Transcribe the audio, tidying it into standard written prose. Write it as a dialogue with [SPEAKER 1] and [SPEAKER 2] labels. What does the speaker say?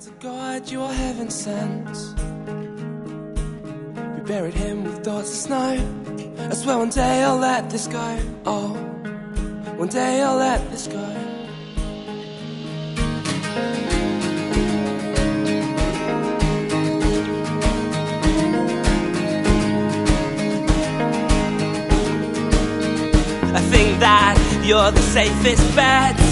[SPEAKER 1] God's a God you are heaven sent. We buried him with thoughts of snow. I swear one day I'll let this go. Oh, one day I'll let this go. I think that you're the safest bet.